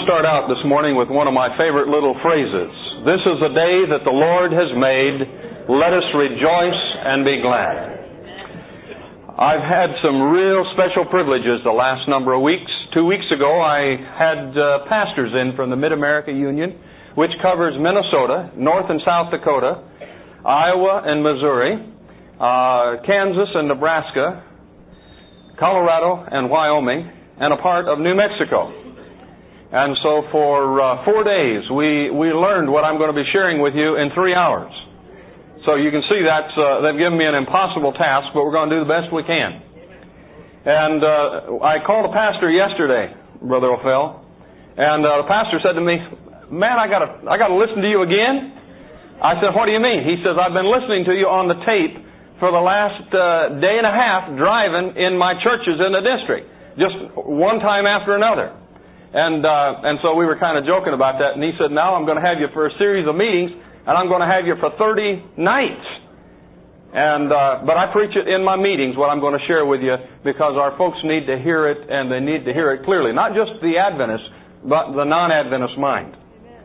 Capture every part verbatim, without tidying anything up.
want to start out this morning with one of my favorite little phrases. This is a day that the Lord has made. Let us rejoice and be glad. I've had some real special privileges the last number of weeks. Two weeks ago, I had uh, pastors in from the Mid-America Union, which covers Minnesota, North and South Dakota, Iowa and Missouri, uh, Kansas and Nebraska, Colorado and Wyoming, and a part of New Mexico. And so for uh, four days, we, we learned what I'm going to be sharing with you in three hours. So you can see that's, uh, they've given me an impossible task, but we're going to do the best we can. And uh, I called a pastor yesterday, Brother Ophel, and uh, the pastor said to me, man, I got to I got to listen to you again? I said, what do you mean? He says, I've been listening to you on the tape for the last uh, day and a half driving in my churches in the district, just one time after another. And uh, and so we were kind of joking about that. And he said, now I'm going to have you for a series of meetings, and I'm going to have you for thirty nights. And uh, but I preach it in my meetings, what I'm going to share with you, because our folks need to hear it, and they need to hear it clearly. Not just the Adventist, but the non-Adventist mind.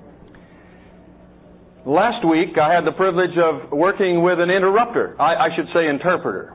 Last week, I had the privilege of working with an interrupter. I, I should say interpreter.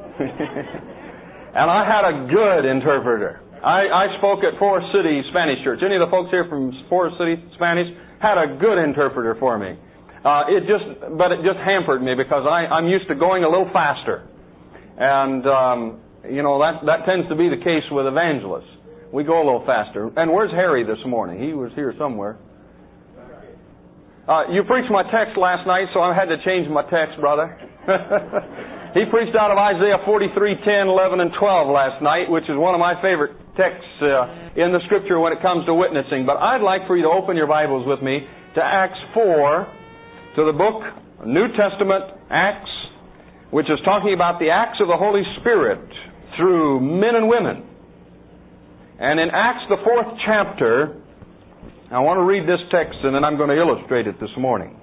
And I had a good interpreter. I, I spoke at Forest City Spanish Church. Any of the folks here from Forest City Spanish had a good interpreter for me. Uh, it just, but it just hampered me because I, I'm used to going a little faster, and um, you know that that tends to be the case with evangelists. We go a little faster. And where's Harry this morning? He was here somewhere. Uh, you preached my text last night, so I had to change my text, brother. He preached out of Isaiah forty-three, ten, eleven, and twelve last night, which is one of my favorite texts uh, in the Scripture when it comes to witnessing. But I'd like for you to open your Bibles with me to Acts four, to the book, New Testament, Acts, which is talking about the acts of the Holy Spirit through men and women. And in Acts, the fourth chapter, I want to read this text and then I'm going to illustrate it this morning.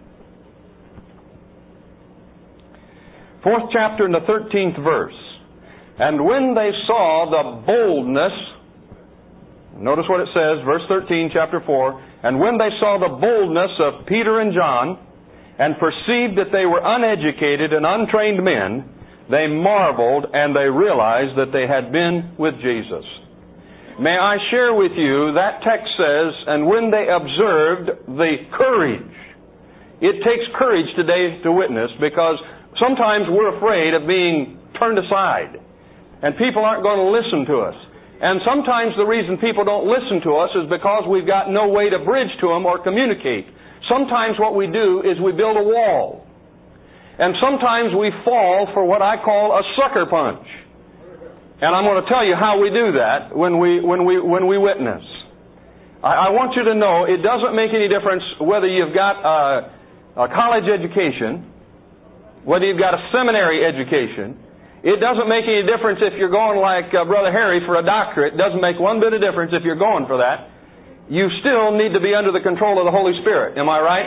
Fourth chapter and the thirteenth verse. And when they saw the boldness, notice what it says, verse thirteen, chapter four, and when they saw the boldness of Peter and John, and perceived that they were uneducated and untrained men, they marveled and they realized that they had been with Jesus. May I share with you, that text says, and when they observed the courage. It takes courage today to witness, because sometimes we're afraid of being turned aside, and people aren't going to listen to us. And sometimes the reason people don't listen to us is because we've got no way to bridge to them or communicate. Sometimes what we do is we build a wall. And sometimes we fall for what I call a sucker punch. And I'm going to tell you how we do that when we when we when we witness. I, I want you to know it doesn't make any difference whether you've got a, a college education, whether you've got a seminary education. It doesn't make any difference if you're going like uh, Brother Harry for a doctorate. It doesn't make one bit of difference if you're going for that. You still need to be under the control of the Holy Spirit. Am I right?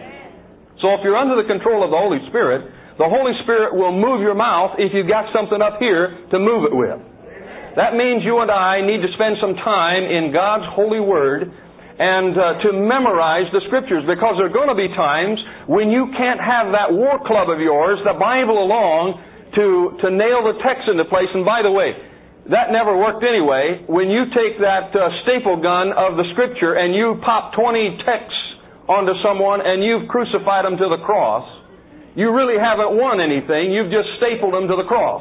So if you're under the control of the Holy Spirit, the Holy Spirit will move your mouth if you've got something up here to move it with. That means you and I need to spend some time in God's holy Word and uh, to memorize the Scriptures, because there are going to be times when you can't have that war club of yours, the Bible along, to, to nail the text into place. And by the way, that never worked anyway. When you take that uh, staple gun of the Scripture and you pop twenty texts onto someone and you've crucified them to the cross, you really haven't won anything. You've just stapled them to the cross.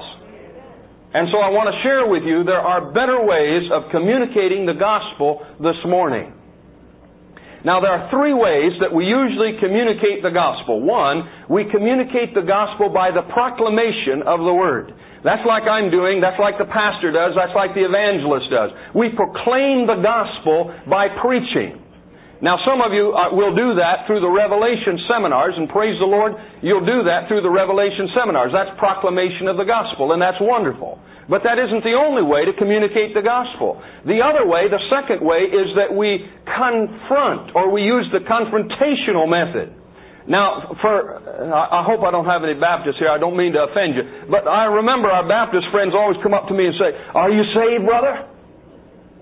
And so I want to share with you, there are better ways of communicating the gospel this morning. Now, there are three ways that we usually communicate the gospel. One, we communicate the gospel by the proclamation of the Word. That's like I'm doing, that's like the pastor does, that's like the evangelist does. We proclaim the gospel by preaching. Now, some of you uh, will do that through the Revelation seminars, and praise the Lord, you'll do that through the Revelation seminars. That's proclamation of the gospel, and that's wonderful. But that isn't the only way to communicate the gospel. The other way, the second way, is that we confront, or we use the confrontational method. Now, for I hope I don't have any Baptists here. I don't mean to offend you. But I remember our Baptist friends always come up to me and say, "Are you saved, brother?" Hmm.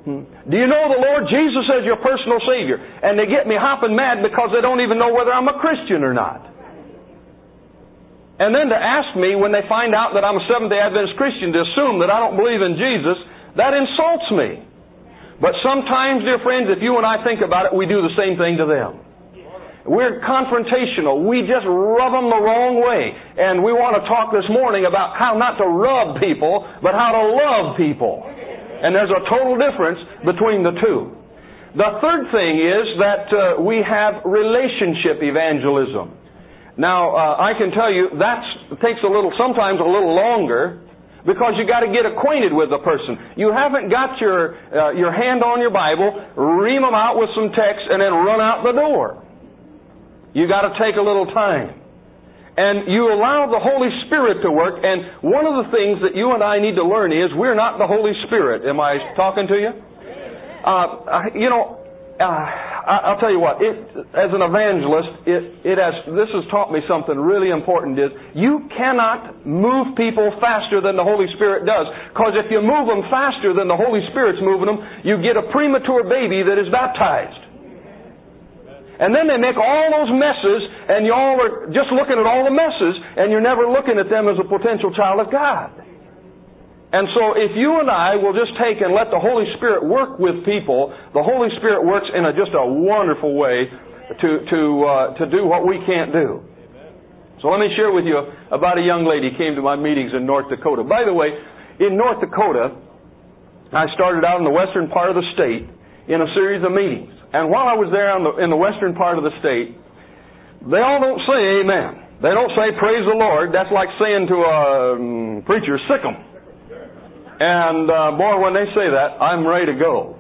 Do you know the Lord Jesus as your personal Savior? And they get me hopping mad because they don't even know whether I'm a Christian or not. And then to ask me when they find out that I'm a Seventh-day Adventist Christian to assume that I don't believe in Jesus, that insults me. But sometimes, dear friends, if you and I think about it, we do the same thing to them. We're confrontational. We just rub them the wrong way. And we want to talk this morning about how not to rub people, but how to love people. And there's a total difference between the two. The third thing is that uh, we have relationship evangelism. Now, uh, I can tell you that takes a little, sometimes a little longer, because you got to get acquainted with the person. You haven't got your uh, your hand on your Bible, ream them out with some text, and then run out the door. You got to take a little time. And you allow the Holy Spirit to work. And one of the things that you and I need to learn is we're not the Holy Spirit. Am I talking to you? Uh, you know, uh, I'll tell you what. It, as an evangelist, it, it has. This has taught me something really important. Is you cannot move people faster than the Holy Spirit does. Because if you move them faster than the Holy Spirit's moving them, you get a premature baby that is baptized. And then they make all those messes, and you all are just looking at all the messes, and you're never looking at them as a potential child of God. And so if you and I will just take and let the Holy Spirit work with people, the Holy Spirit works in a, just a wonderful way to, to, uh, to do what we can't do. So let me share with you about a young lady who came to my meetings in North Dakota. By the way, in North Dakota, I started out in the western part of the state in a series of meetings. And while I was there in the, in the western part of the state, they all don't say amen. They don't say praise the Lord. That's like saying to a um, preacher, sick 'em. And uh, boy, when they say that, I'm ready to go.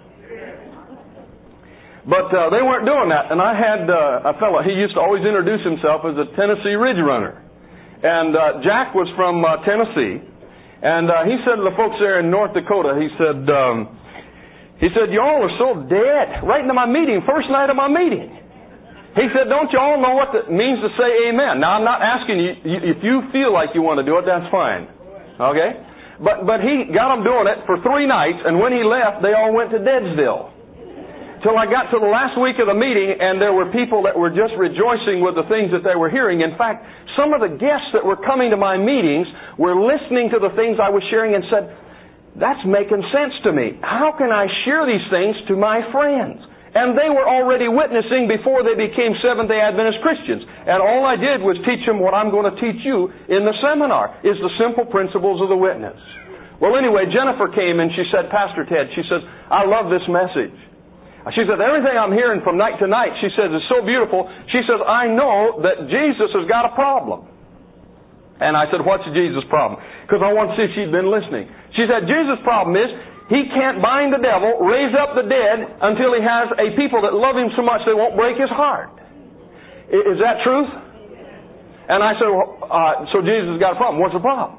But uh, they weren't doing that. And I had uh, a fellow, he used to always introduce himself as a Tennessee Ridge Runner. And uh, Jack was from uh, Tennessee. And uh, he said to the folks there in North Dakota, he said... Um, He said, y'all are so dead. Right into my meeting, first night of my meeting. He said, don't you all know what it means to say amen? Now, I'm not asking you, if you feel like you want to do it, that's fine. Okay? But but he got them doing it for three nights, and when he left, they all went to Deadsville. Till I got to the last week of the meeting, and there were people that were just rejoicing with the things that they were hearing. In fact, some of the guests that were coming to my meetings were listening to the things I was sharing and said, that's making sense to me. How can I share these things to my friends? And they were already witnessing before they became Seventh-day Adventist Christians. And all I did was teach them what I'm going to teach you in the seminar, is the simple principles of the witness. Well, anyway, Jennifer came and she said, Pastor Ted, she says, I love this message. She said, everything I'm hearing from night to night, she says, is so beautiful. She says, I know that Jesus has got a problem. And I said, what's Jesus' problem? Because I want to see if she'd been listening. She said, Jesus' problem is he can't bind the devil, raise up the dead, until he has a people that love him so much they won't break his heart. Is that truth? And I said, well, uh, so Jesus has got a problem. What's the problem?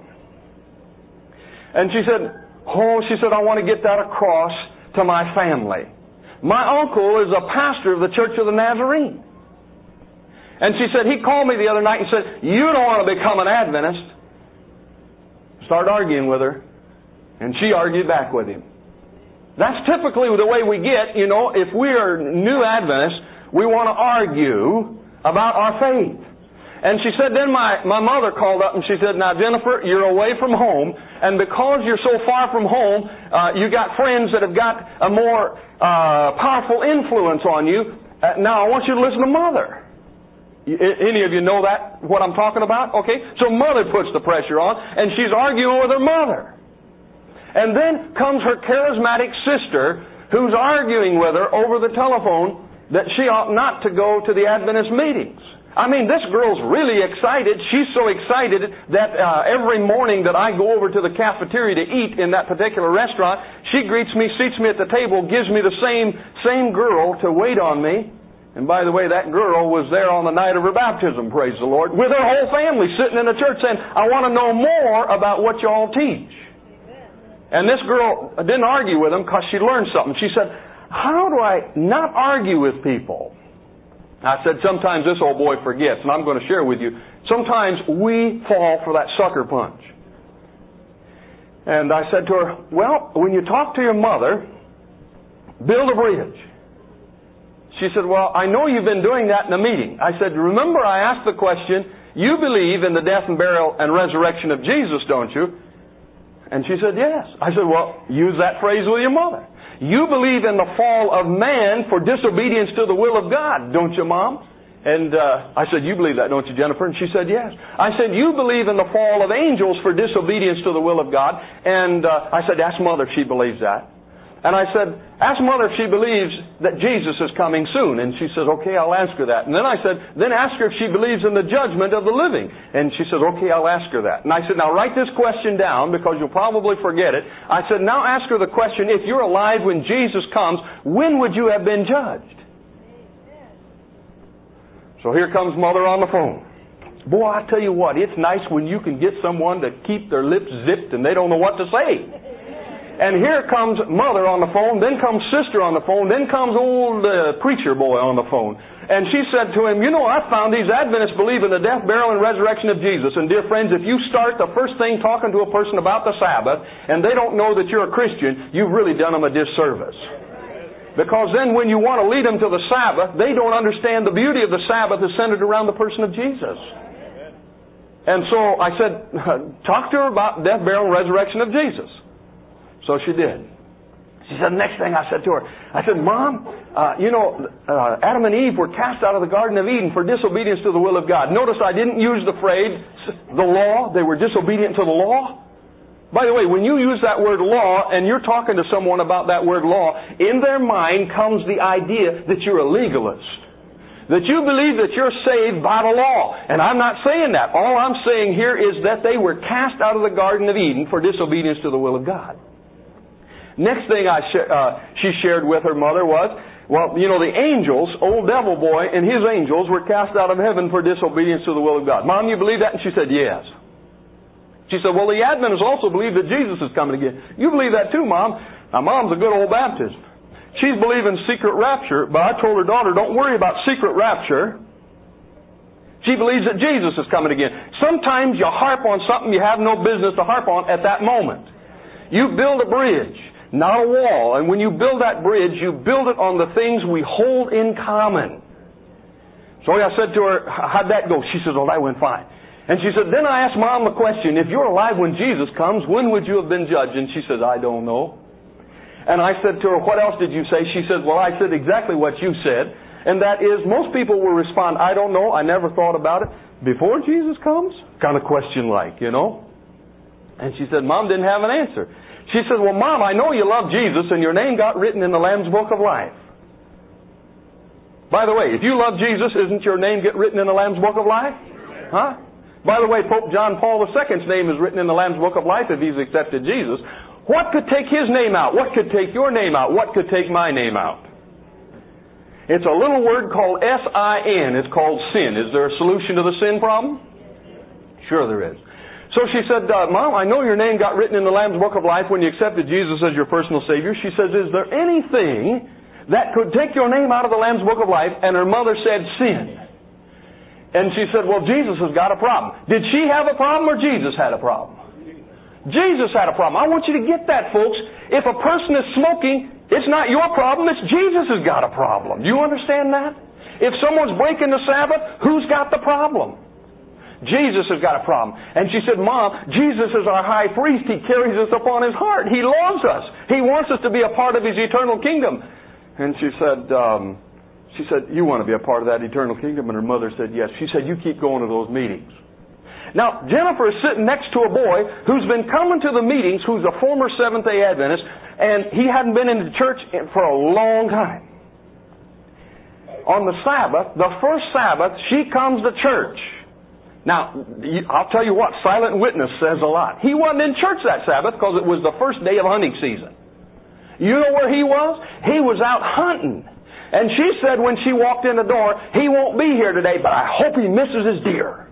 And she said, oh, she said, I want to get that across to my family. My uncle is a pastor of the Church of the Nazarene. And she said, he called me the other night and said, you don't want to become an Adventist. Started arguing with her. And she argued back with him. That's typically the way we get, you know, if we are new Adventists, we want to argue about our faith. And she said, then my, my mother called up and she said, now Jennifer, you're away from home, and because you're so far from home, uh, you got friends that have got a more uh, powerful influence on you. Uh, now I want you to listen to Mother. Any of you know that, what I'm talking about? Okay? So Mother puts the pressure on, and she's arguing with her mother. And then comes her charismatic sister, who's arguing with her over the telephone that she ought not to go to the Adventist meetings. I mean, this girl's really excited. She's so excited that uh, every morning that I go over to the cafeteria to eat in that particular restaurant, she greets me, seats me at the table, gives me the same, same girl to wait on me. And by the way, that girl was there on the night of her baptism, praise the Lord, with her whole family sitting in the church saying, I want to know more about what you all teach. And this girl didn't argue with him because she learned something. She said, how do I not argue with people? I said, sometimes this old boy forgets, and I'm going to share with you. Sometimes we fall for that sucker punch. And I said to her, well, when you talk to your mother, build a bridge. She said, well, I know you've been doing that in a meeting. I said, remember I asked the question, you believe in the death and burial and resurrection of Jesus, don't you? And she said, yes. I said, well, use that phrase with your mother. You believe in the fall of man for disobedience to the will of God, don't you, Mom? And uh, I said, you believe that, don't you, Jennifer? And she said, yes. I said, you believe in the fall of angels for disobedience to the will of God. And uh, I said, ask Mother if she believes that. And I said, ask Mother if she believes that Jesus is coming soon. And she says, okay, I'll ask her that. And then I said, then ask her if she believes in the judgment of the living. And she says, okay, I'll ask her that. And I said, now write this question down because you'll probably forget it. I said, now ask her the question, if you're alive when Jesus comes, when would you have been judged? So here comes Mother on the phone. Boy, I tell you what, it's nice when you can get someone to keep their lips zipped and they don't know what to say. And here comes Mother on the phone, then comes Sister on the phone, then comes old uh, preacher boy on the phone. And she said to him, you know, I found these Adventists believe in the death, burial, and resurrection of Jesus. And dear friends, if you start the first thing talking to a person about the Sabbath, and they don't know that you're a Christian, you've really done them a disservice. Because then when you want to lead them to the Sabbath, they don't understand the beauty of the Sabbath is centered around the person of Jesus. And so I said, talk to her about death, burial, and resurrection of Jesus. So she did. She said, next thing I said to her, I said, Mom, uh, you know, uh, Adam and Eve were cast out of the Garden of Eden for disobedience to the will of God. Notice I didn't use the phrase, the law. They were disobedient to the law. By the way, when you use that word law and you're talking to someone about that word law, in their mind comes the idea that you're a legalist. That you believe that you're saved by the law. And I'm not saying that. All I'm saying here is that they were cast out of the Garden of Eden for disobedience to the will of God. Next thing I sh- uh, she shared with her mother was, well, you know, the angels, old devil boy and his angels were cast out of heaven for disobedience to the will of God. Mom, you believe that? And she said, yes. She said, well, the Adventists also believe that Jesus is coming again. You believe that too, Mom? Now, Mom's a good old Baptist. She's believing secret rapture, but I told her daughter, don't worry about secret rapture. She believes that Jesus is coming again. Sometimes you harp on something you have no business to harp on at that moment. You build a bridge, not a wall. And when you build that bridge, you build it on the things we hold in common. So I said to her, how'd that go? She says, oh, that went fine. And she said, then I asked Mom the question, if you're alive when Jesus comes, when would you have been judged? And she says, I don't know. And I said to her, what else did you say? She said, well, I said exactly what you said. And that is, most people will respond, I don't know, I never thought about it. Before Jesus comes? Kind of question like, you know. And she said, Mom didn't have an answer. She said, well, Mom, I know you love Jesus and your name got written in the Lamb's Book of Life. By the way, if you love Jesus, isn't your name get written in the Lamb's Book of Life? Huh? By the way, Pope John Paul the Second's name is written in the Lamb's Book of Life if he's accepted Jesus. What could take his name out? What could take your name out? What could take my name out? It's a little word called S I N. It's called sin. Is there a solution to the sin problem? Sure there is. So she said, uh, Mom, I know your name got written in the Lamb's Book of Life when you accepted Jesus as your personal Savior. She says, is there anything that could take your name out of the Lamb's Book of Life? And her mother said, sin. And she said, well, Jesus has got a problem. Did she have a problem or Jesus had a problem? Jesus had a problem. I want you to get that, folks. If a person is smoking, it's not your problem, it's Jesus has got a problem. Do you understand that? If someone's breaking the Sabbath, who's got the problem? Jesus has got a problem. And she said, Mom, Jesus is our high priest. He carries us upon His heart. He loves us. He wants us to be a part of His eternal kingdom. And she said, um, she said, you want to be a part of that eternal kingdom? And her mother said, yes. She said, you keep going to those meetings. Now, Jennifer is sitting next to a boy who's been coming to the meetings, who's a former Seventh-day Adventist, and he hadn't been in the church for a long time. On the Sabbath, the first Sabbath, she comes to church. Now, I'll tell you what, Silent Witness says a lot. He wasn't in church that Sabbath because it was the first day of hunting season. You know where he was? He was out hunting. And she said when she walked in the door, he won't be here today, but I hope he misses his deer.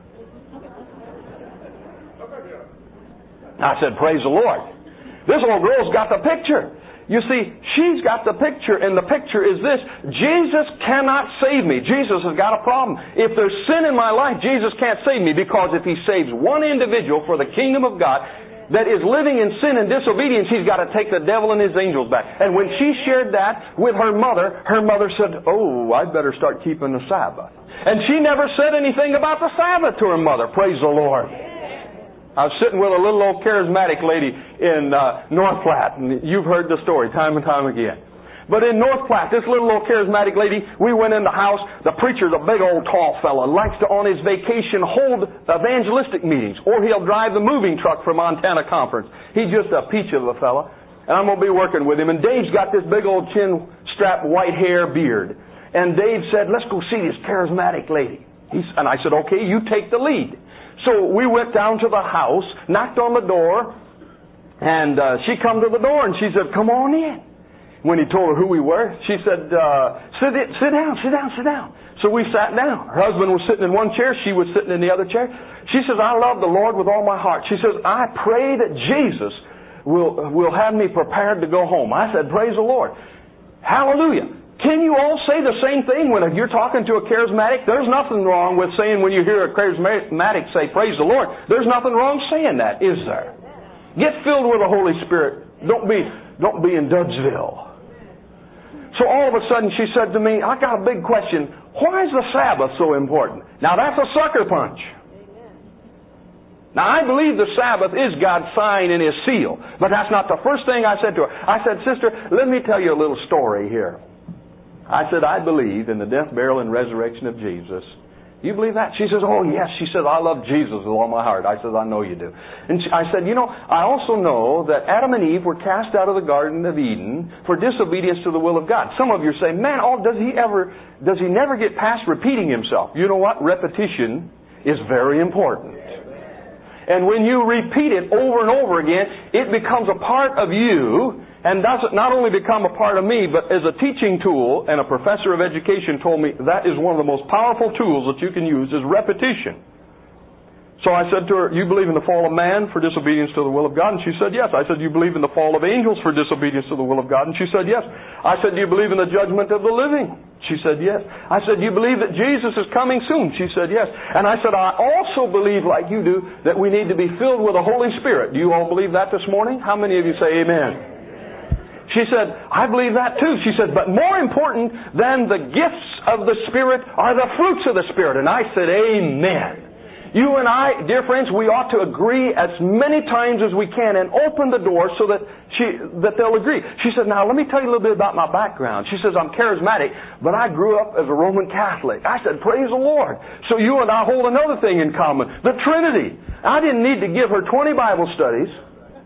I said, praise the Lord. This little girl's got the picture. You see, she's got the picture, and the picture is this. Jesus cannot save me. Jesus has got a problem. If there's sin in my life, Jesus can't save me, because if He saves one individual for the kingdom of God, that is living in sin and disobedience, he's got to take the devil and his angels back. And when she shared that with her mother, her mother said, oh, I'd better start keeping the Sabbath. And she never said anything about the Sabbath to her mother. Praise the Lord. I was sitting with a little old charismatic lady in uh, North Platte, and you've heard the story time and time again. But in North Platte, this little old charismatic lady, we went in the house. The preacher's a big old tall fella, likes to on his vacation hold evangelistic meetings, or he'll drive the moving truck for Montana Conference. He's just a peach of a fella, and I'm going to be working with him. And Dave's got this big old chin strap, white hair, beard. And Dave said, let's go see this charismatic lady. He's, and I said, okay, you take the lead. So we went down to the house, knocked on the door, and uh, she come to the door, and she said, come on in. When he told her who we were, she said, uh, sit, sit down, sit down, sit down. So we sat down. Her husband was sitting in one chair. She was sitting in the other chair. She says, I love the Lord with all my heart. She says, I pray that Jesus will, will have me prepared to go home. I said, praise the Lord. Hallelujah. Can you all say the same thing when you're talking to a charismatic? There's nothing wrong with saying when you hear a charismatic say, praise the Lord. There's nothing wrong saying that, is there? Get filled with the Holy Spirit. Don't be, don't be in Dudesville. So all of a sudden she said to me, I got a big question. Why is the Sabbath so important? Now that's a sucker punch. Now I believe the Sabbath is God's sign and His seal. But that's not the first thing I said to her. I said, sister, let me tell you a little story here. I said, I believe in the death, burial, and resurrection of Jesus. You believe that? She says, oh yes. She says, I love Jesus with all my heart. I said, I know you do. And she, I said, you know, I also know that Adam and Eve were cast out of the Garden of Eden for disobedience to the will of God. Some of you say, man, oh, does he ever, does he never get past repeating himself? You know what? Repetition is very important. And when you repeat it over and over again, it becomes a part of you. And does it not only become a part of me, but as a teaching tool, and a professor of education told me that is one of the most powerful tools that you can use is repetition. So I said to her, you believe in the fall of man for disobedience to the will of God? And she said, yes. I said, you believe in the fall of angels for disobedience to the will of God? And she said, yes. I said, do you believe in the judgment of the living? She said, yes. I said, do you believe that Jesus is coming soon? She said, yes. And I said, I also believe, like you do, that we need to be filled with the Holy Spirit. Do you all believe that this morning? How many of you say amen? She said, I believe that too. She said, but more important than the gifts of the Spirit are the fruits of the Spirit. And I said, amen. You and I, dear friends, we ought to agree as many times as we can and open the door so that she, that they'll agree. She said, now let me tell you a little bit about my background. She says, I'm charismatic, but I grew up as a Roman Catholic. I said, praise the Lord. So you and I hold another thing in common, the Trinity. I didn't need to give her twenty Bible studies.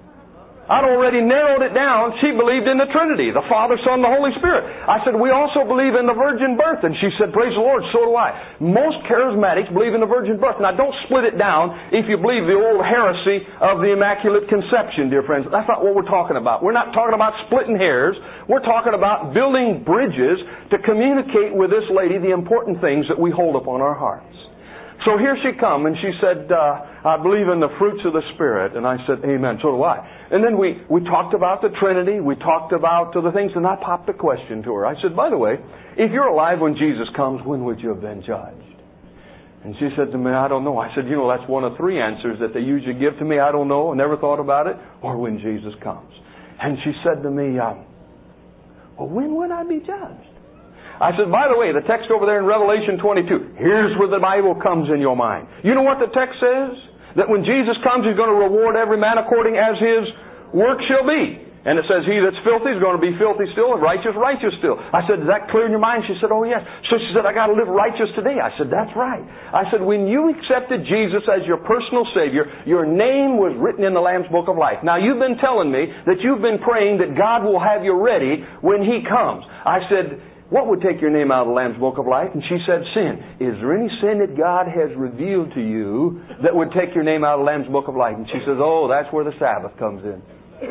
I'd already narrowed it down. She believed in the Trinity, the Father, Son, and the Holy Spirit. I said, we also believe in the virgin birth. And she said, praise the Lord, so do I. Most charismatics believe in the virgin birth. Now, don't split it down if you believe the old heresy of the Immaculate Conception, dear friends. That's not what we're talking about. We're not talking about splitting hairs. We're talking about building bridges to communicate with this lady the important things that we hold upon our hearts. So here she come, and she said, uh, I believe in the fruits of the Spirit. And I said, amen, so do I. And then we, we talked about the Trinity. We talked about the things, and I popped a question to her. I said, by the way, if you're alive when Jesus comes, when would you have been judged? And she said to me, I don't know. I said, you know, that's one of three answers that they usually give to me. I don't know. I never thought about it. Or when Jesus comes. And she said to me, um, well, when would I be judged? I said, by the way, the text over there in Revelation twenty-two, here's where the Bible comes in your mind. You know what the text says? That when Jesus comes, He's going to reward every man according as his work shall be. And it says, he that's filthy is going to be filthy still, and righteous, righteous still. I said, is that clear in your mind? She said, oh yes. So she said, I got to live righteous today. I said, that's right. I said, when you accepted Jesus as your personal Savior, your name was written in the Lamb's Book of Life. Now you've been telling me that you've been praying that God will have you ready when He comes. I said, what would take your name out of the Lamb's Book of Life? And she said, sin. Is there any sin that God has revealed to you that would take your name out of the Lamb's Book of Life? And she says, oh, that's where the Sabbath comes in.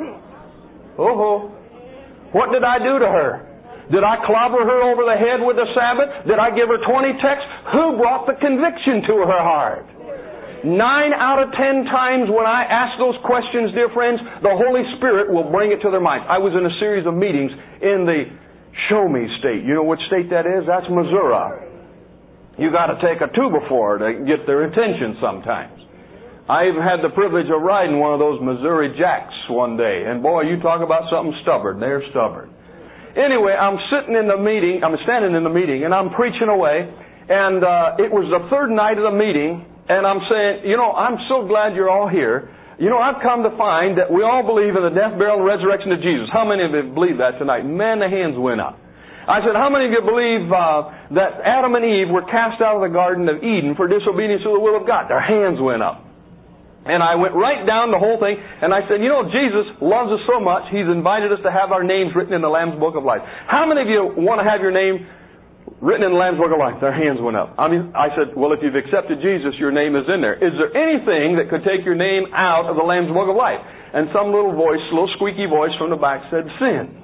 Oh, what did I do to her? Did I clobber her over the head with the Sabbath? Did I give her twenty texts? Who brought the conviction to her heart? Nine out of ten times when I ask those questions, dear friends, the Holy Spirit will bring it to their minds. I was in a series of meetings in the Show Me state. You know which state that is? That's Missouri. You got to take a two before to get their attention sometimes. I even had the privilege of riding one of those Missouri Jacks one day. And boy, you talk about something stubborn. They're stubborn. Anyway, I'm sitting in the meeting, I'm standing in the meeting, and I'm preaching away. And uh, it was the third night of the meeting, and I'm saying, you know, I'm so glad you're all here. You know, I've come to find that we all believe in the death, burial, and resurrection of Jesus. How many of you believe that tonight? Man, the hands went up. I said, how many of you believe uh, that Adam and Eve were cast out of the Garden of Eden for disobedience to the will of God? Their hands went up. And I went right down the whole thing, and I said, you know, Jesus loves us so much, He's invited us to have our names written in the Lamb's Book of Life. How many of you want to have your name written in the Lamb's Book of Life? Their hands went up. I mean, I said, well, if you've accepted Jesus, your name is in there. Is there anything that could take your name out of the Lamb's Book of Life? And some little voice, little squeaky voice from the back said, sin.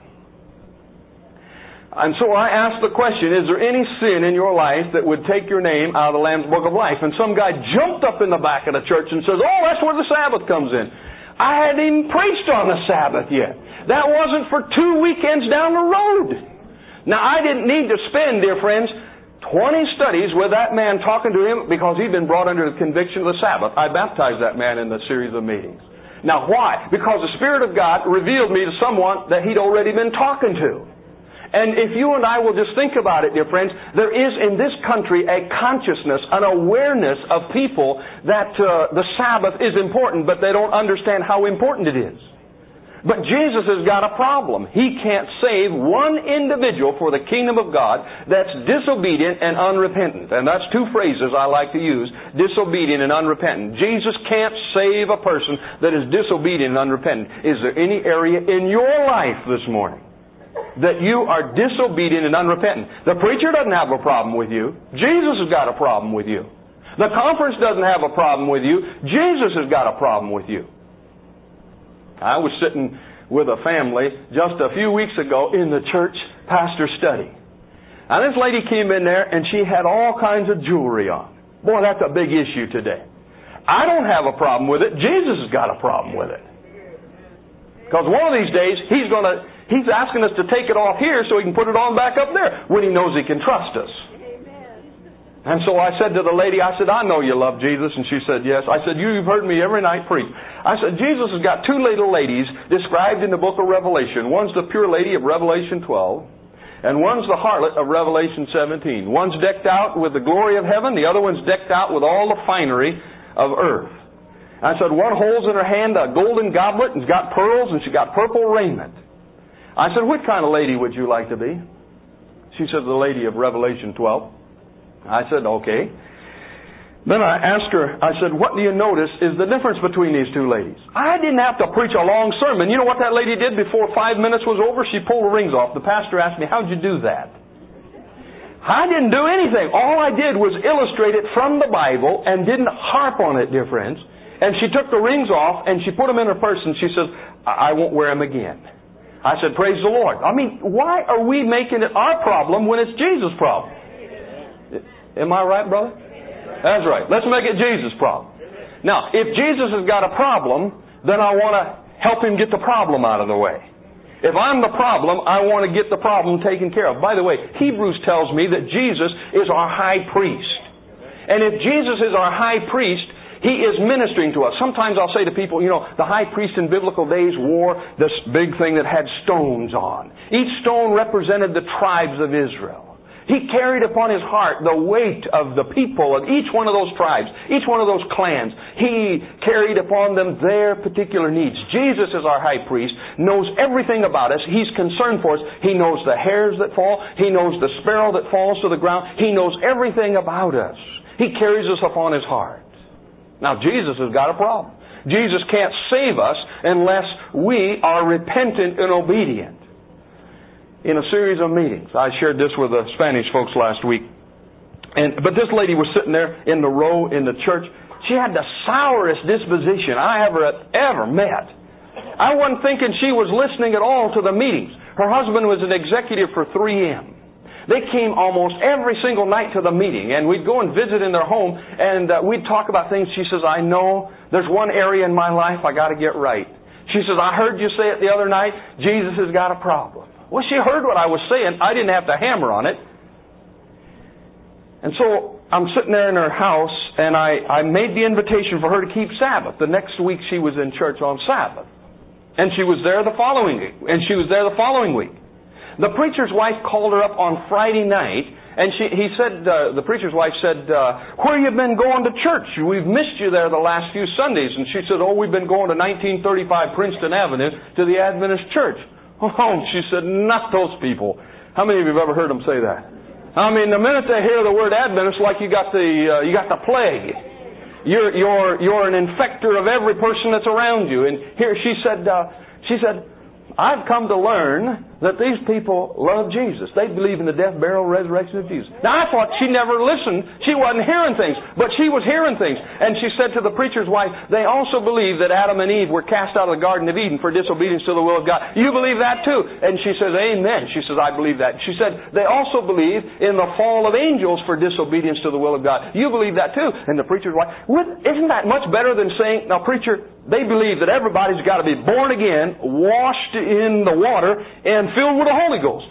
And so I asked the question, is there any sin in your life that would take your name out of the Lamb's Book of Life? And some guy jumped up in the back of the church and says, oh, that's where the Sabbath comes in. I hadn't even preached on the Sabbath yet. That wasn't for two weekends down the road. Now, I didn't need to spend, dear friends, twenty studies with that man talking to him because he'd been brought under the conviction of the Sabbath. I baptized that man in the series of meetings. Now, why? Because the Spirit of God revealed me to someone that he'd already been talking to. And if you and I will just think about it, dear friends, there is in this country a consciousness, an awareness of people that uh, the Sabbath is important, but they don't understand how important it is. But Jesus has got a problem. He can't save one individual for the kingdom of God that's disobedient and unrepentant. And that's two phrases I like to use, disobedient and unrepentant. Jesus can't save a person that is disobedient and unrepentant. Is there any area in your life this morning that you are disobedient and unrepentant? The preacher doesn't have a problem with you. Jesus has got a problem with you. The conference doesn't have a problem with you. Jesus has got a problem with you. I was sitting with a family just a few weeks ago in the church pastor study. And this lady came in there and she had all kinds of jewelry on. Boy, that's a big issue today. I don't have a problem with it. Jesus has got a problem with it. Because one of these days, He's going to He's asking us to take it off here so He can put it on back up there when He knows He can trust us. And so I said to the lady, I said, I know you love Jesus. And she said, yes. I said, you've heard me every night preach. I said, Jesus has got two little ladies described in the book of Revelation. One's the pure lady of Revelation twelve, and one's the harlot of Revelation seventeen. One's decked out with the glory of heaven. The other one's decked out with all the finery of earth. I said, one holds in her hand a golden goblet and has got pearls and she's got purple raiment. I said, what kind of lady would you like to be? She said, the lady of Revelation twelve. I said, okay. Then I asked her, I said, what do you notice is the difference between these two ladies? I didn't have to preach a long sermon. You know what that lady did before five minutes was over? She pulled the rings off. The pastor asked me, how'd you do that? I didn't do anything. All I did was illustrate it from the Bible and didn't harp on it, dear friends. And she took the rings off and she put them in her purse and she says, I won't wear them again. I said, praise the Lord. I mean, why are we making it our problem when it's Jesus' problem? Am I right, brother? That's right. Let's make it Jesus' problem. Now, if Jesus has got a problem, then I want to help Him get the problem out of the way. If I'm the problem, I want to get the problem taken care of. By the way, Hebrews tells me that Jesus is our high priest. And if Jesus is our high priest, He is ministering to us. Sometimes I'll say to people, you know, the high priest in biblical days wore this big thing that had stones on. Each stone represented the tribes of Israel. He carried upon His heart the weight of the people of each one of those tribes, each one of those clans. He carried upon them their particular needs. Jesus is our high priest, knows everything about us. He's concerned for us. He knows the hairs that fall. He knows the sparrow that falls to the ground. He knows everything about us. He carries us upon His heart. Now, Jesus has got a problem. Jesus can't save us unless we are repentant and obedient. In a series of meetings, I shared this with the Spanish folks last week. And but this lady was sitting there in the row in the church. She had the sourest disposition I ever ever met. I wasn't thinking she was listening at all to the meetings. Her husband was an executive for three M. They came almost every single night to the meeting, and we'd go and visit in their home, and uh, we'd talk about things. She says, I know there's one area in my life I got to get right. She says, I heard you say it the other night, Jesus has got a problem. Well, she heard what I was saying. I didn't have to hammer on it. And so I'm sitting there in her house, and I, I made the invitation for her to keep Sabbath. The next week she was in church on Sabbath. And she was there the following week. And she was there the following week. The preacher's wife called her up on Friday night, and she, he said, uh, the preacher's wife said, uh, where you been going to church? We've missed you there the last few Sundays. And she said, oh, we've been going to nineteen thirty-five Princeton Avenue to the Adventist church. Oh, she said, not those people. How many of you have ever heard them say that? I mean, the minute they hear the word Adventist, like you got the uh, you got the plague. You're you're you're an infector of every person that's around you. And here she said, uh, she said, I've come to learn that these people love Jesus. They believe in the death, burial, resurrection of Jesus. Now, I thought she never listened. She wasn't hearing things, but she was hearing things. And she said to the preacher's wife, they also believe that Adam and Eve were cast out of the Garden of Eden for disobedience to the will of God. You believe that too? And she says, amen. She says, I believe that. She said, they also believe in the fall of angels for disobedience to the will of God. You believe that too? And the preacher's wife, isn't that much better than saying, now preacher, they believe that everybody's got to be born again, washed in the water, and filled with the Holy Ghost.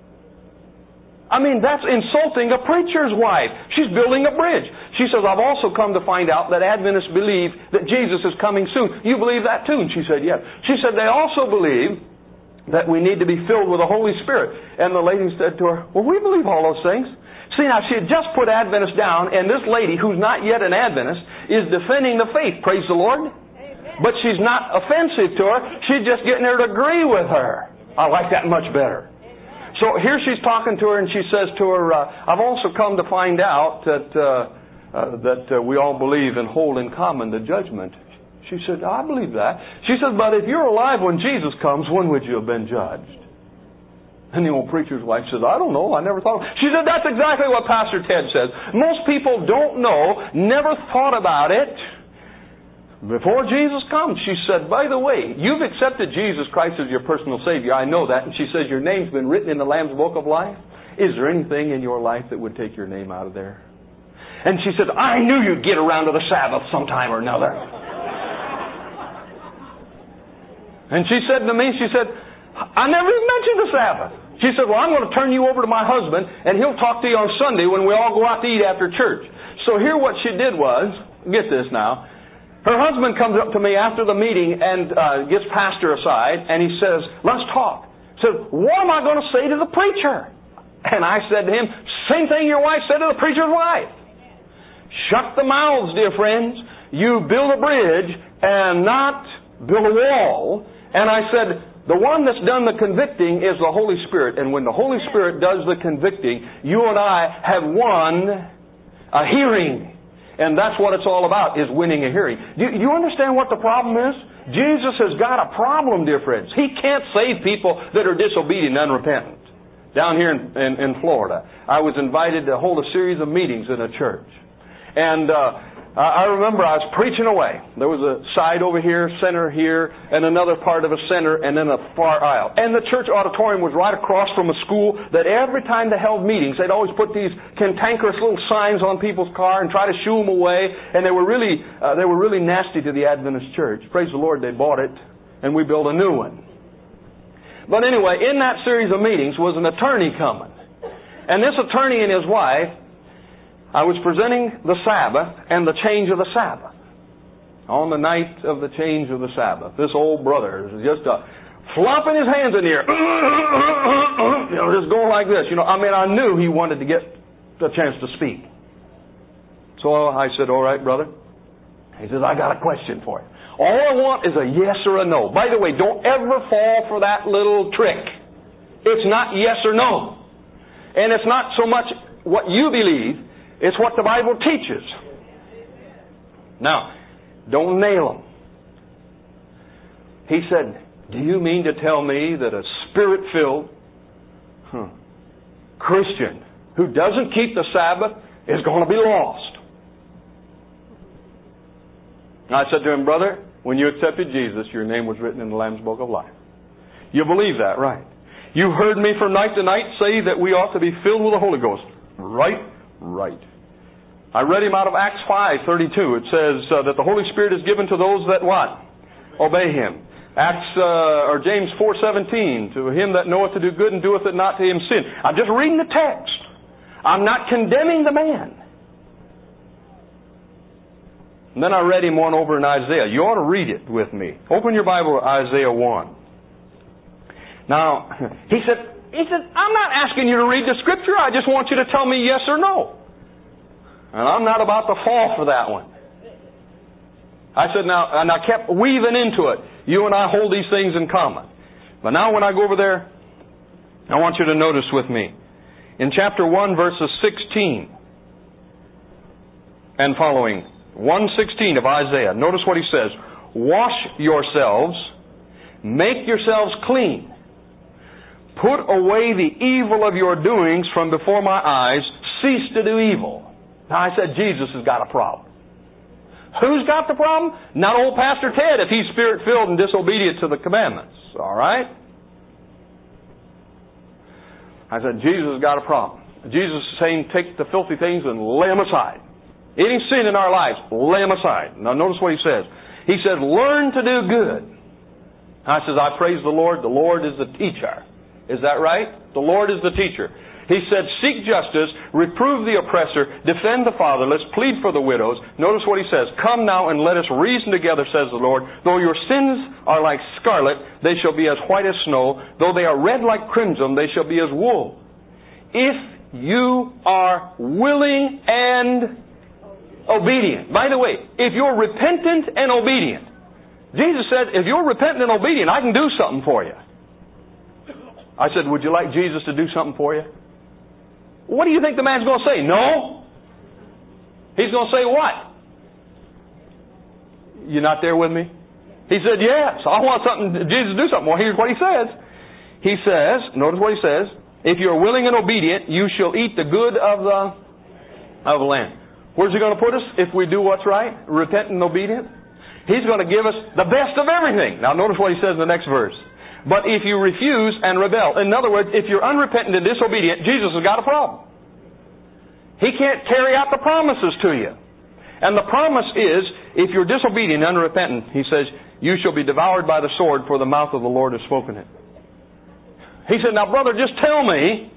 I mean, that's insulting a preacher's wife. She's building a bridge. She says, I've also come to find out that Adventists believe that Jesus is coming soon. You believe that too? And she said, yes. She said, they also believe that we need to be filled with the Holy Spirit. And the lady said to her, well, we believe all those things. See, now, she had just put Adventists down, and this lady, who's not yet an Adventist, is defending the faith. Praise the Lord. But she's not offensive to her. She's just getting her to agree with her. I like that much better. So here she's talking to her, and she says to her, uh, I've also come to find out that uh, uh, that uh, we all believe and hold in common the judgment. She said, I believe that. She says, but if you're alive when Jesus comes, when would you have been judged? And the old preacher's wife says, I don't know. I never thought. She said, that's exactly what Pastor Ted says. Most people don't know, never thought about it. Before Jesus comes, she said, by the way, you've accepted Jesus Christ as your personal Savior. I know that. And she says, your name's been written in the Lamb's Book of Life. Is there anything in your life that would take your name out of there? And she said, I knew you'd get around to the Sabbath sometime or another. And she said to me, she said, I never even mentioned the Sabbath. She said, well, I'm going to turn you over to my husband, and he'll talk to you on Sunday when we all go out to eat after church. So here what she did was, get this now, her husband comes up to me after the meeting and uh, gets pastor aside, and he says, let's talk. He said, what am I going to say to the preacher? And I said to him, same thing your wife said to the preacher's wife. Shut the mouths, dear friends. You build a bridge and not build a wall. And I said, the one that's done the convicting is the Holy Spirit. And when the Holy Spirit does the convicting, you and I have won a hearing. And that's what it's all about, is winning a hearing. Do you understand what the problem is? Jesus has got a problem, dear friends. He can't save people that are disobedient and unrepentant. Down here in, in, in Florida, I was invited to hold a series of meetings in a church. And uh, I remember I was preaching away. There was a side over here, center here, and another part of a center, and then a far aisle. And the church auditorium was right across from a school that every time they held meetings, they'd always put these cantankerous little signs on people's car and try to shoo them away. And they were really, uh, they were really nasty to the Adventist church. Praise the Lord, they bought it, and we built a new one. But anyway, in that series of meetings was an attorney coming. And this attorney and his wife, I was presenting the Sabbath and the change of the Sabbath. On the night of the change of the Sabbath, this old brother is just uh, flopping his hands in the air. You know, just going like this. You know, I mean, I knew he wanted to get a chance to speak. So I said, all right, brother. He says, I got a question for you. All I want is a yes or a no. By the way, don't ever fall for that little trick. It's not yes or no. And it's not so much what you believe. It's what the Bible teaches. Now, don't nail him. He said, do you mean to tell me that a Spirit-filled huh, Christian who doesn't keep the Sabbath is going to be lost? And I said to him, brother, when you accepted Jesus, your name was written in the Lamb's Book of Life. You believe that, right? You heard me from night to night say that we ought to be filled with the Holy Ghost. Right? Right. I read him out of Acts five thirty-two. It says uh, that the Holy Spirit is given to those that what? Obey Him. Acts uh, or James four seventeen. To him that knoweth to do good and doeth it not, to him sin. I'm just reading the text. I'm not condemning the man. And then I read him one over in Isaiah. You ought to read it with me. Open your Bible to Isaiah one. Now, he said, he said, I'm not asking you to read the Scripture. I just want you to tell me yes or no. And I'm not about to fall for that one. I said, now, and I kept weaving into it. You and I hold these things in common. But now when I go over there, I want you to notice with me. In chapter one, verses sixteen and following, one sixteen of Isaiah, notice what he says. Wash yourselves, make yourselves clean. Put away the evil of your doings from before my eyes. Cease to do evil. Now I said Jesus has got a problem. Who's got the problem? Not old Pastor Ted if he's Spirit-filled and disobedient to the commandments. All right? I said, Jesus has got a problem. Jesus is saying, take the filthy things and lay them aside. Any sin in our lives, lay them aside. Now notice what he says. He says, learn to do good. I says, I praise the Lord. The Lord is the teacher. Is that right? The Lord is the teacher. He said, seek justice, reprove the oppressor, defend the fatherless, plead for the widows. Notice what he says. Come now and let us reason together, says the Lord. Though your sins are like scarlet, they shall be as white as snow. Though they are red like crimson, they shall be as wool. If you are willing and obedient. By the way, if you're repentant and obedient, Jesus said, if you're repentant and obedient, I can do something for you. I said, would you like Jesus to do something for you? What do you think the man's going to say? No. He's going to say what? You not there with me? He said, yes, I want something, Jesus to do something. Well, here's what he says. He says, notice what he says, if you're willing and obedient, you shall eat the good of the, of the land. Where's he going to put us if we do what's right? Repentant and obedient? He's going to give us the best of everything. Now notice what he says in the next verse. But if you refuse and rebel, in other words, if you're unrepentant and disobedient, Jesus has got a problem. He can't carry out the promises to you. And the promise is, if you're disobedient and unrepentant, he says, you shall be devoured by the sword, for the mouth of the Lord has spoken it. He said, now brother, just tell me,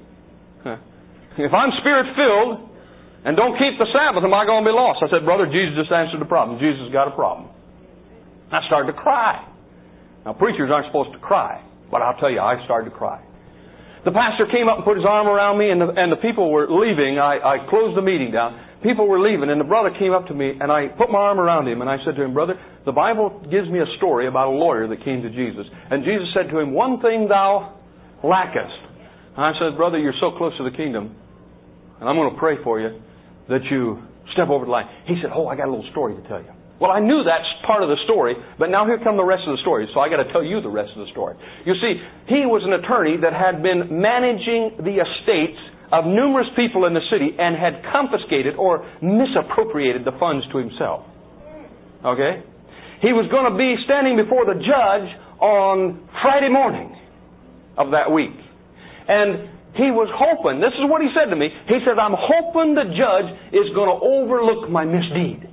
if I'm Spirit-filled and don't keep the Sabbath, am I going to be lost? I said, brother, Jesus just answered the problem. Jesus has got a problem. I started to cry. Now, preachers aren't supposed to cry, but I'll tell you, I started to cry. The pastor came up and put his arm around me, and the, and the people were leaving. I, I closed the meeting down. People were leaving, and the brother came up to me, and I put my arm around him, and I said to him, brother, the Bible gives me a story about a lawyer that came to Jesus. And Jesus said to him, one thing thou lackest. And I said, brother, you're so close to the kingdom, and I'm going to pray for you that you step over the line. He said, oh, I got a little story to tell you. Well, I knew that's part of the story, but now here come the rest of the story, so I got to tell you the rest of the story. You see, he was an attorney that had been managing the estates of numerous people in the city and had confiscated or misappropriated the funds to himself. Okay? He was going to be standing before the judge on Friday morning of that week. And he was hoping, this is what he said to me, he said, I'm hoping the judge is going to overlook my misdeed.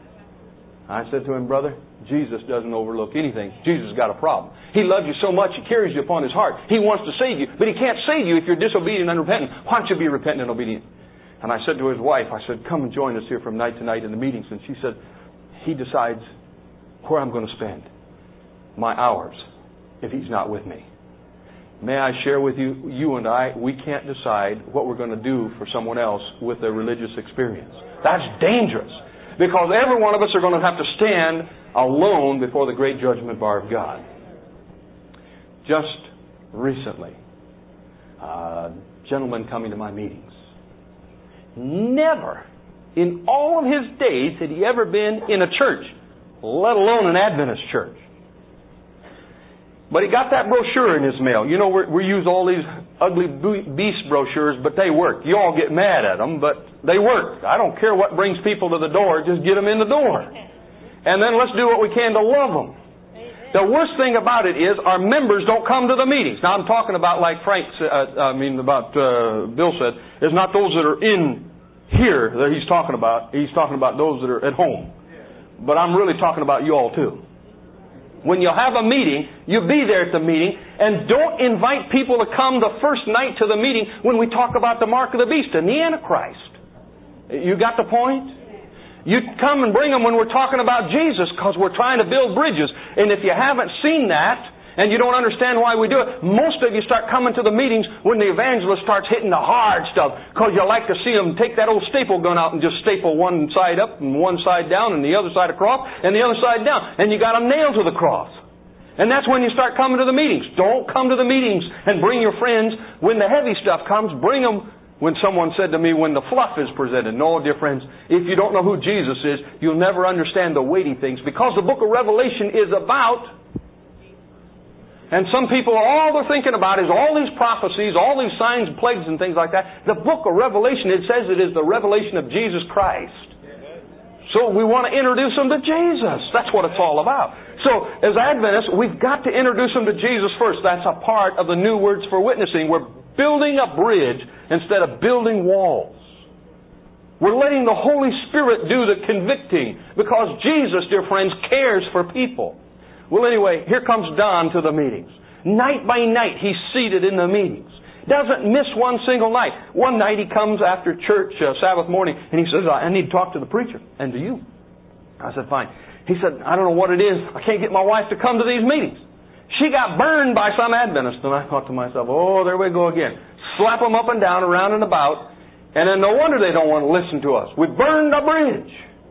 I said to him, brother, Jesus doesn't overlook anything. Jesus has got a problem. He loves you so much, He carries you upon His heart. He wants to save you, but He can't save you if you're disobedient and unrepentant. Why don't you be repentant and obedient? And I said to his wife, I said, come and join us here from night to night in the meetings. And she said, he decides where I'm going to spend my hours if he's not with me. May I share with you, you and I, we can't decide what we're going to do for someone else with their religious experience. That's dangerous. Because every one of us are going to have to stand alone before the great judgment bar of God. Just recently, a gentleman coming to my meetings. Never in all of his days had he ever been in a church, let alone an Adventist church. But he got that brochure in his mail. You know, we we use all these ugly beast brochures, but they work. You all get mad at them, but they work. I don't care what brings people to the door, just get them in the door. And then let's do what we can to love them. The worst thing about it is our members don't come to the meetings. Now I'm talking about, like Frank, uh, I mean about uh, Bill said, it's not those that are in here that he's talking about. He's talking about those that are at home. But I'm really talking about you all too. When you have a meeting, you be there at the meeting, and don't invite people to come the first night to the meeting when we talk about the mark of the beast and the Antichrist. You got the point? You come and bring them when we're talking about Jesus, because we're trying to build bridges. And if you haven't seen that, and you don't understand why we do it, most of you start coming to the meetings when the evangelist starts hitting the hard stuff, because you like to see them take that old staple gun out and just staple one side up and one side down and the other side across and the other side down. And you got them nailed to the cross. And that's when you start coming to the meetings. Don't come to the meetings and bring your friends when the heavy stuff comes. Bring them when someone said to me, when the fluff is presented. No, dear friends, if you don't know who Jesus is, you'll never understand the weighty things. Because the book of Revelation is about, and some people, all they're thinking about is all these prophecies, all these signs, plagues, and things like that. The book of Revelation, it says it is the revelation of Jesus Christ. So we want to introduce them to Jesus. That's what it's all about. So, as Adventists, we've got to introduce them to Jesus first. That's a part of the New Words for Witnessing. We're building a bridge instead of building walls. We're letting the Holy Spirit do the convicting, because Jesus, dear friends, cares for people. Well, anyway, here comes Don to the meetings. Night by night, he's seated in the meetings. Doesn't miss one single night. One night he comes after church, uh, Sabbath morning, and he says, I need to talk to the preacher and to you. I said, fine. He said, I don't know what it is. I can't get my wife to come to these meetings. She got burned by some Adventist. And I thought to myself, oh, there we go again. Slap them up and down, around and about. And then no wonder they don't want to listen to us. We burned a bridge.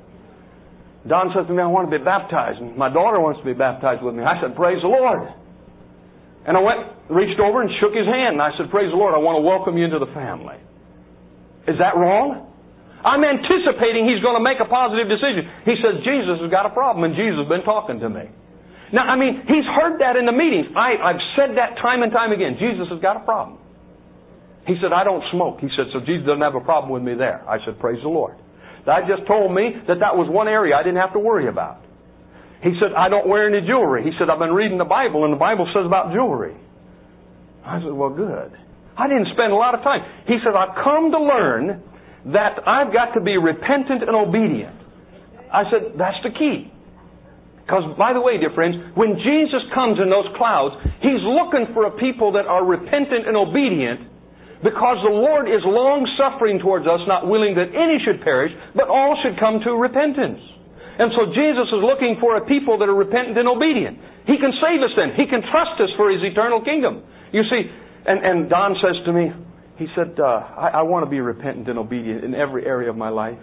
Don says to me, I want to be baptized. And my daughter wants to be baptized with me. I said, praise the Lord. And I went, reached over and shook his hand. And I said, praise the Lord, I want to welcome you into the family. Is that wrong? I'm anticipating he's going to make a positive decision. He says, Jesus has got a problem, and Jesus has been talking to me. Now, I mean, he's heard that in the meetings. I, I've said that time and time again. Jesus has got a problem. He said, I don't smoke. He said, so Jesus doesn't have a problem with me there. I said, praise the Lord. That just told me that that was one area I didn't have to worry about. He said, I don't wear any jewelry. He said, I've been reading the Bible, and the Bible says about jewelry. I said, well, good. I didn't spend a lot of time. He said, I've come to learn that I've got to be repentant and obedient. I said, that's the key. Because, by the way, dear friends, when Jesus comes in those clouds, He's looking for a people that are repentant and obedient, because the Lord is long-suffering towards us, not willing that any should perish, but all should come to repentance. And so Jesus is looking for a people that are repentant and obedient. He can save us then. He can trust us for His eternal kingdom. You see, and, and Don says to me, he said, uh, I, I want to be repentant and obedient in every area of my life.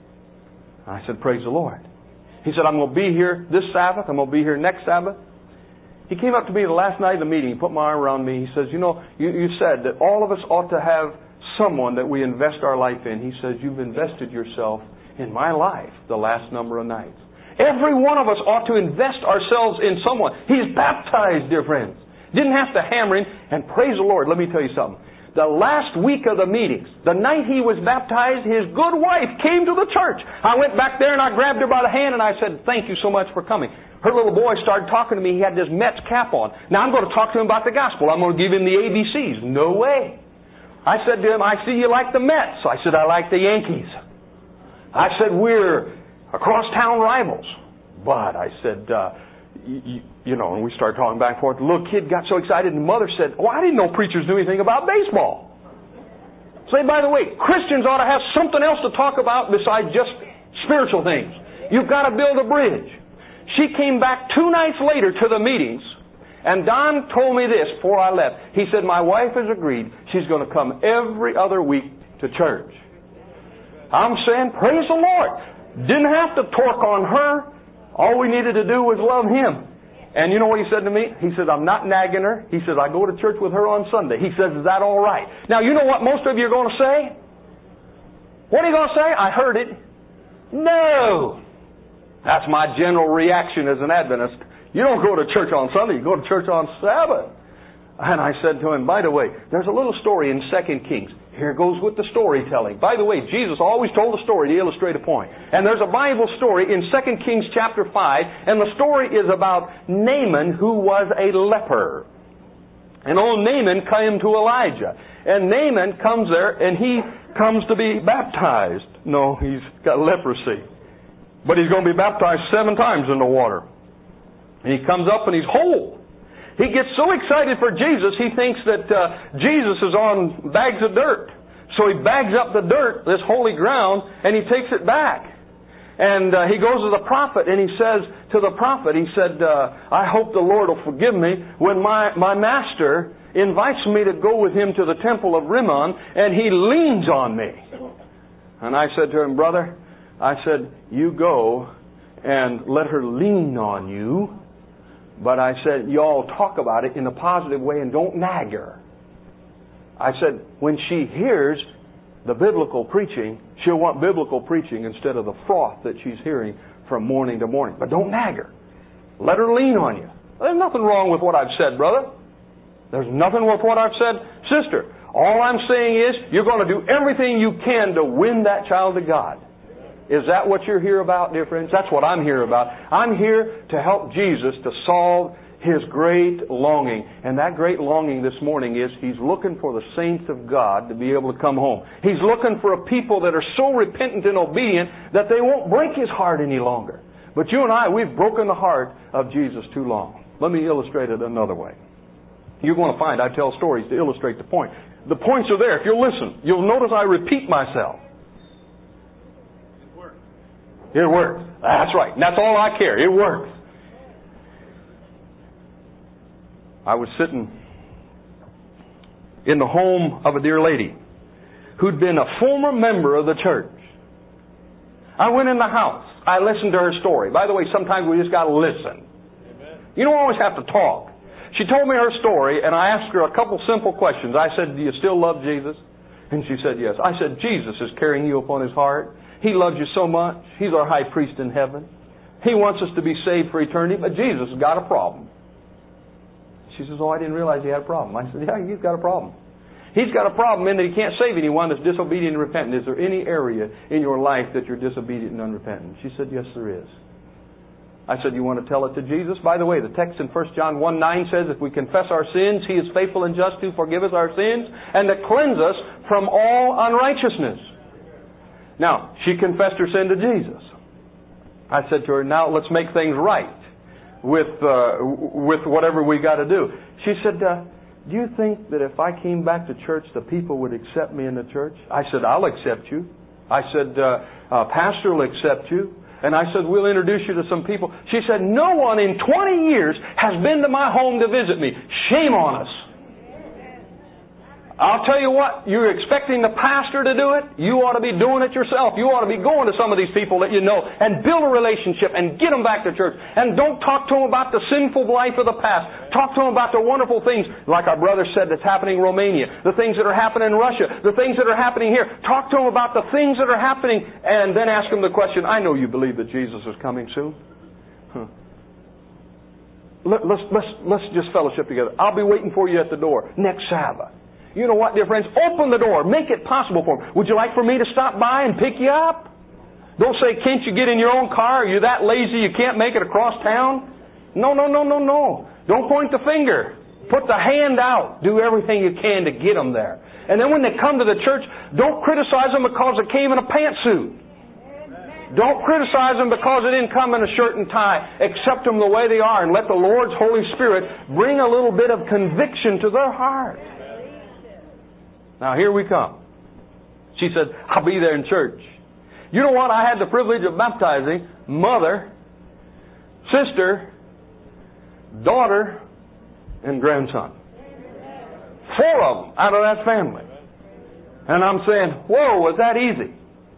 I said, praise the Lord. He said, I'm going to be here this Sabbath. I'm going to be here next Sabbath. He came up to me the last night of the meeting. He put my arm around me. He says, you know, you, you said that all of us ought to have someone that we invest our life in. He says, you've invested yourself in my life the last number of nights. Every one of us ought to invest ourselves in someone. He's baptized, dear friends. Didn't have to hammer him. And praise the Lord, let me tell you something. The last week of the meetings, the night he was baptized, his good wife came to the church. I went back there and I grabbed her by the hand and I said, thank you so much for coming. Her little boy started talking to me. He had this Mets cap on. Now I'm going to talk to him about the gospel. I'm going to give him the A B Cs. No way. I said to him, I see you like the Mets. I said, I like the Yankees. I said, we're across-town rivals. But I said, uh, you, you know, and we started talking back and forth. The little kid got so excited, and the mother said, oh, I didn't know preachers knew anything about baseball. Say, by the way, Christians ought to have something else to talk about besides just spiritual things. You've got to build a bridge. She came back two nights later to the meetings, and Don told me this before I left. He said, my wife has agreed she's going to come every other week to church. I'm saying, praise the Lord. Didn't have to torque on her. All we needed to do was love Him. And you know what he said to me? He said, I'm not nagging her. He says, I go to church with her on Sunday. He says, is that all right? Now, you know what most of you are going to say? What are you going to say? I heard it. No. That's my general reaction as an Adventist. You don't go to church on Sunday. You go to church on Sabbath. And I said to him, by the way, there's a little story in Second Kings. Here goes with the storytelling. By the way, Jesus always told a story to illustrate a point. And there's a Bible story in Second Kings chapter five, and the story is about Naaman, who was a leper. And old Naaman came to Elijah. And Naaman comes there, and he comes to be baptized. No, he's got leprosy. But he's going to be baptized seven times in the water. And he comes up and he's whole. He gets so excited for Jesus, he thinks that uh, Jesus is on bags of dirt. So he bags up the dirt, this holy ground, and he takes it back. And uh, he goes to the prophet and he says to the prophet, he said, uh, I hope the Lord will forgive me when my, my master invites me to go with him to the temple of Rimmon and he leans on me. And I said to him, brother, I said, you go and let her lean on you. But I said, you all talk about it in a positive way and don't nag her. I said, when she hears the biblical preaching, she'll want biblical preaching instead of the froth that she's hearing from morning to morning. But don't nag her. Let her lean on you. There's nothing wrong with what I've said, brother. There's nothing with what I've said, sister. All I'm saying is you're going to do everything you can to win that child to God. Is that what you're here about, dear friends? That's what I'm here about. I'm here to help Jesus to solve His great longing. And that great longing this morning is He's looking for the saints of God to be able to come home. He's looking for a people that are so repentant and obedient that they won't break His heart any longer. But you and I, we've broken the heart of Jesus too long. Let me illustrate it another way. You're going to find I tell stories to illustrate the point. The points are there. If you'll listen, you'll notice I repeat myself. It works. That's right. And that's all I care. It works. I was sitting in the home of a dear lady who'd been a former member of the church. I went in the house. I listened to her story. By the way, sometimes we just got to listen. Amen. You don't always have to talk. She told me her story, and I asked her a couple simple questions. I said, do you still love Jesus? And she said, yes. I said, Jesus is carrying you upon His heart. He loves you so much. He's our high priest in heaven. He wants us to be saved for eternity, but Jesus has got a problem. She says, oh, I didn't realize He had a problem. I said, yeah, He's got a problem. He's got a problem in that He can't save anyone that's disobedient and repentant. Is there any area in your life that you're disobedient and unrepentant? She said, yes, there is. I said, you want to tell it to Jesus? By the way, the text in First John one nine says, if we confess our sins, He is faithful and just to forgive us our sins and to cleanse us from all unrighteousness. Now, she confessed her sin to Jesus. I said to her, now let's make things right with uh, with whatever we got to do. She said, uh, do you think that if I came back to church, the people would accept me in the church? I said, I'll accept you. I said, uh, uh, Pastor will accept you. And I said, we'll introduce you to some people. She said, no one in twenty years has been to my home to visit me. Shame on us. I'll tell you what, you're expecting the pastor to do it. You ought to be doing it yourself. You ought to be going to some of these people that you know and build a relationship and get them back to church. And don't talk to them about the sinful life of the past. Talk to them about the wonderful things, like our brother said, that's happening in Romania, the things that are happening in Russia, the things that are happening here. Talk to them about the things that are happening and then ask them the question, I know you believe that Jesus is coming soon. Huh. Let, let's, let's, let's just fellowship together. I'll be waiting for you at the door next Sabbath. You know what, dear friends? Open the door. Make it possible for them. Would you like for me to stop by and pick you up? Don't say, can't you get in your own car? Are you that lazy you can't make it across town? No, no, no, no, no. Don't point the finger. Put the hand out. Do everything you can to get them there. And then when they come to the church, don't criticize them because they came in a pantsuit. Don't criticize them because they didn't come in a shirt and tie. Accept them the way they are and let the Lord's Holy Spirit bring a little bit of conviction to their heart. Now, here we come. She said, I'll be there in church. You know what? I had the privilege of baptizing mother, sister, daughter, and grandson. Four of them out of that family. And I'm saying, whoa, was that easy?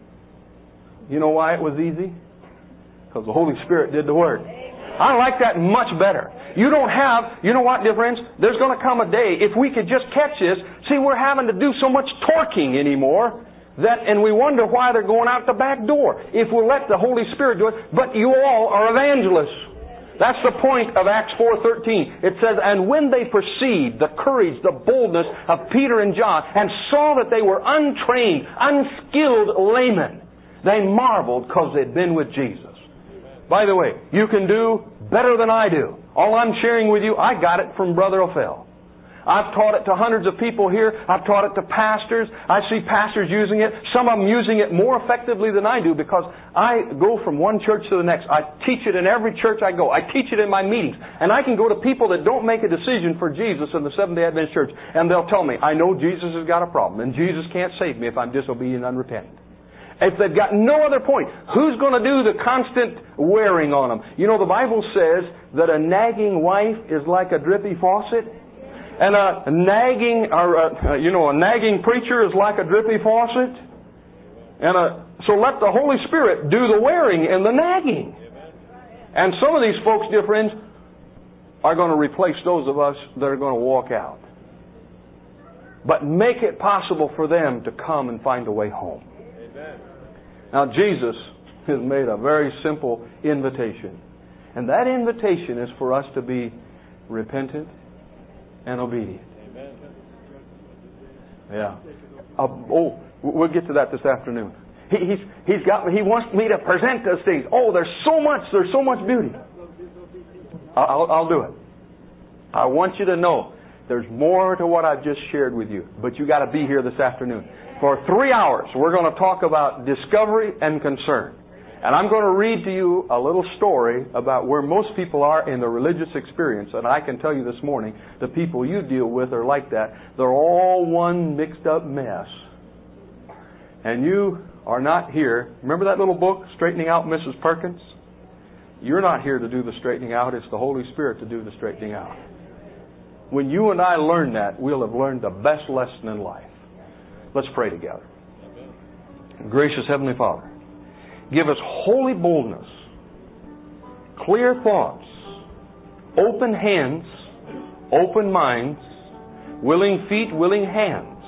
You know why it was easy? Because the Holy Spirit did the work. I like that much better. You don't have, you know what, dear friends? There's going to come a day, if we could just catch this, see, we're having to do so much torquing anymore, that, and we wonder why they're going out the back door. If we'll let the Holy Spirit do it, but you all are evangelists. That's the point of Acts four thirteen. It says, and when they perceived the courage, the boldness of Peter and John, and saw that they were untrained, unskilled laymen, they marveled because they'd been with Jesus. By the way, you can do better than I do. All I'm sharing with you, I got it from Brother Ophel. I've taught it to hundreds of people here. I've taught it to pastors. I see pastors using it. Some of them using it more effectively than I do because I go from one church to the next. I teach it in every church I go. I teach it in my meetings. And I can go to people that don't make a decision for Jesus in the Seventh-day Adventist Church. And they'll tell me, I know Jesus has got a problem. And Jesus can't save me if I'm disobedient and unrepentant. If they've got no other point, who's going to do the constant wearing on them? You know, the Bible says that a nagging wife is like a drippy faucet, and a nagging, or a, you know, a nagging preacher is like a drippy faucet. And a, so let the Holy Spirit do the wearing and the nagging. And some of these folks, dear friends, are going to replace those of us that are going to walk out. But make it possible for them to come and find a way home. Now, Jesus has made a very simple invitation. And that invitation is for us to be repentant and obedient. Yeah. Uh, oh, we'll get to that this afternoon. He, he's, he's got, he wants me to present those things. Oh, there's so much, there's so much beauty. I'll, I'll do it. I want you to know there's more to what I've just shared with you. But you got to be here this afternoon. For three hours, we're going to talk about discovery and concern. And I'm going to read to you a little story about where most people are in the religious experience. And I can tell you this morning, the people you deal with are like that. They're all one mixed up mess. And you are not here. Remember that little book, Straightening Out Missus Perkins? You're not here to do the straightening out. It's the Holy Spirit to do the straightening out. When you and I learn that, we'll have learned the best lesson in life. Let's pray together. Gracious Heavenly Father, give us holy boldness, clear thoughts, open hands, open minds, willing feet, willing hands,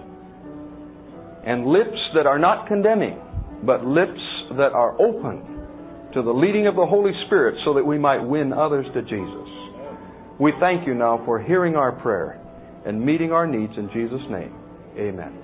and lips that are not condemning, but lips that are open to the leading of the Holy Spirit so that we might win others to Jesus. We thank you now for hearing our prayer and meeting our needs in Jesus' name. Amen.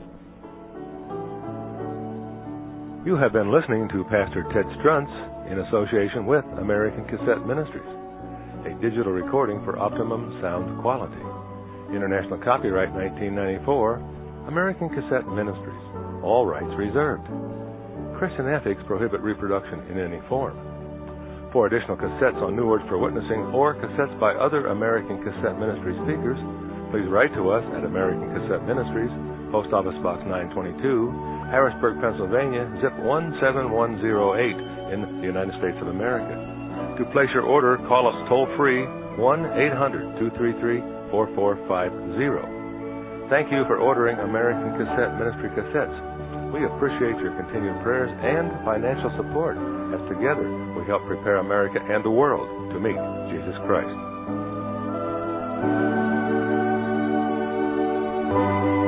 You have been listening to Pastor Ted Struntz in association with American Cassette Ministries, a digital recording for optimum sound quality. International copyright nineteen ninety-four, American Cassette Ministries. All rights reserved. Christian ethics prohibit reproduction in any form. For additional cassettes on New Words for Witnessing or cassettes by other American Cassette Ministry speakers, please write to us at American Cassette Ministries, Post Office Box nine twenty-two, Harrisburg, Pennsylvania, zip one seven one zero eight in the United States of America. To place your order, call us toll-free one eight hundred two three three four four five zero. Thank you for ordering American Cassette Ministry cassettes. We appreciate your continued prayers and financial support as together we help prepare America and the world to meet Jesus Christ.